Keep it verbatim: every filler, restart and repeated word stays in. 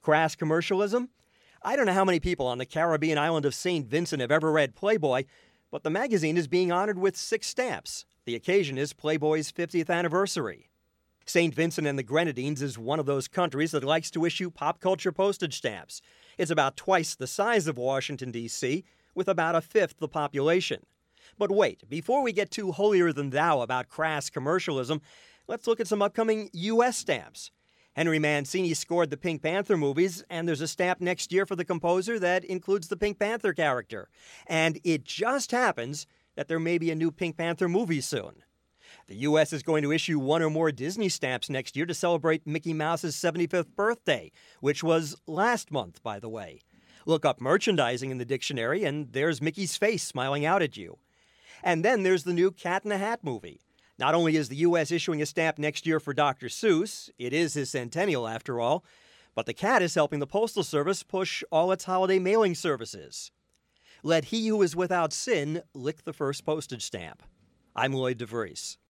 Crass commercialism? I don't know how many people on the Caribbean island of Saint Vincent have ever read Playboy, but the magazine is being honored with six stamps. The occasion is Playboy's fiftieth anniversary. Saint Vincent and the Grenadines is one of those countries that likes to issue pop culture postage stamps. It's about twice the size of Washington, D C, with about a fifth the population. But wait, before we get too holier-than-thou about crass commercialism, let's look at some upcoming U S stamps. Henry Mancini scored the Pink Panther movies, and there's a stamp next year for the composer that includes the Pink Panther character. And it just happens that there may be a new Pink Panther movie soon. The U S is going to issue one or more Disney stamps next year to celebrate Mickey Mouse's seventy-fifth birthday, which was last month, by the way. Look up merchandising in the dictionary, and there's Mickey's face smiling out at you. And then there's the new Cat in the Hat movie. Not only is the U S issuing a stamp next year for Doctor Seuss, it is his centennial after all, but the cat is helping the Postal Service push all its holiday mailing services. Let he who is without sin lick the first postage stamp. I'm Lloyd DeVries.